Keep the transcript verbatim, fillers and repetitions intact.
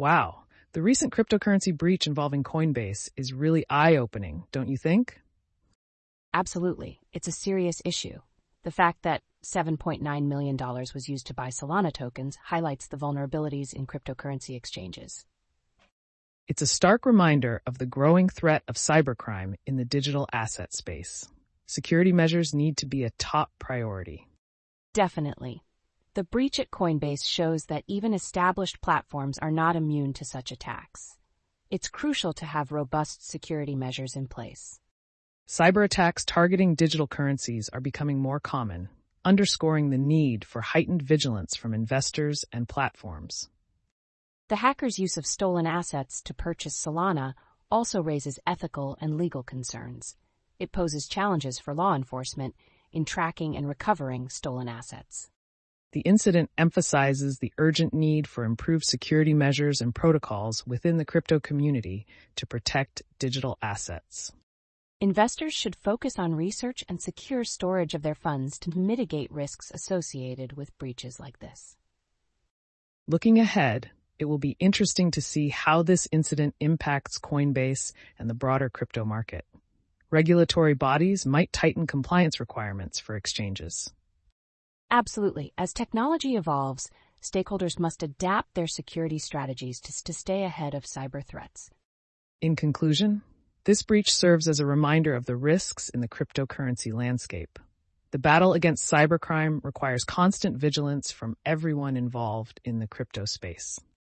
Wow, the recent cryptocurrency breach involving Coinbase is really eye-opening, don't you think? Absolutely. It's a serious issue. The fact that seven point nine million dollars was used to buy Solana tokens highlights the vulnerabilities in cryptocurrency exchanges. It's a stark reminder of the growing threat of cybercrime in the digital asset space. Security measures need to be a top priority. Definitely. The breach at Coinbase shows that even established platforms are not immune to such attacks. It's crucial to have robust security measures in place. Cyber attacks targeting digital currencies are becoming more common, underscoring the need for heightened vigilance from investors and platforms. The hackers' use of stolen assets to purchase Solana also raises ethical and legal concerns. It poses challenges for law enforcement in tracking and recovering stolen assets. The incident emphasizes the urgent need for improved security measures and protocols within the crypto community to protect digital assets. Investors should focus on research and secure storage of their funds to mitigate risks associated with breaches like this. Looking ahead, it will be interesting to see how this incident impacts Coinbase and the broader crypto market. Regulatory bodies might tighten compliance requirements for exchanges. Absolutely. As technology evolves, stakeholders must adapt their security strategies to, to stay ahead of cyber threats. In conclusion, this breach serves as a reminder of the risks in the cryptocurrency landscape. The battle against cybercrime requires constant vigilance from everyone involved in the crypto space.